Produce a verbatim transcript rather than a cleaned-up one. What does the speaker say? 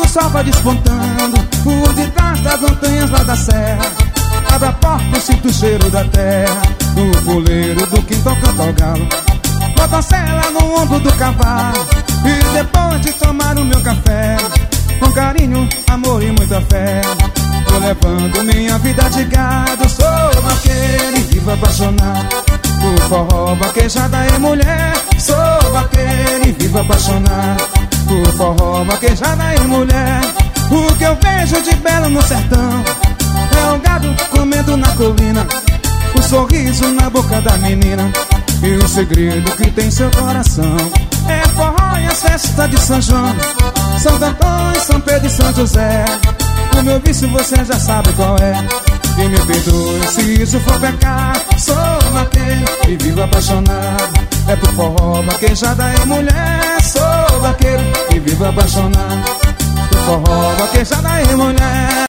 sol vai despontando por detrás das montanhas lá da serra. Abre a porta e sinto o cheiro da terra. No puleiro do quintal canta o galo. Bota a sela no ombro do cavalo. E depois de tomar o meu café, com carinho, amor e muita fé, tô levando minha vida de gado. Sou vaqueiro e vivo apaixonado por forró, vaquejada e mulher. Sou vaqueiro e vivo apaixonado por forró, vaquejada e mulher. O que eu vejo de belo no sertão é o gado comendo na colina, o sorriso na boca da menina e o segredo que tem seu coração. É forró e as festas de São João, São Antônio, São Pedro e São José. O meu vício você já sabe qual é. E me perdoe se isso for pecado. Sou vaqueiro e vivo apaixonado é por forró, vaquejada e mulher. Sou vaqueiro e vivo apaixonado por forró, vaquejada e mulher.